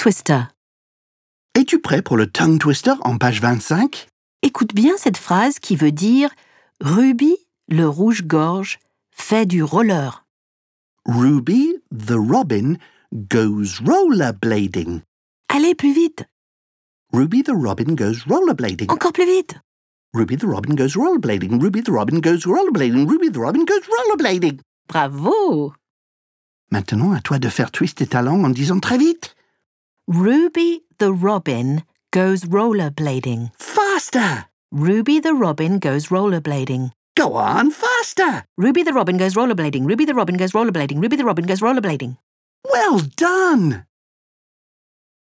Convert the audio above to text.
twister. Es-tu prêt pour le tongue twister en page 25? Écoute bien cette phrase qui veut dire « Ruby, le rouge-gorge, fait du roller Ruby the robin goes rollerblading. ». Allez, plus vite. Ruby the robin goes rollerblading. Encore plus vite. Ruby the robin goes rollerblading. Ruby the robin goes rollerblading. Ruby the robin goes rollerblading. Bravo. Maintenant, à toi de faire twister ta langue en disant très vite. Ruby the robin goes rollerblading. Faster! Ruby the robin goes rollerblading. Go on, faster! Ruby the robin goes rollerblading. Ruby the robin goes rollerblading. Ruby the robin goes rollerblading. Well done!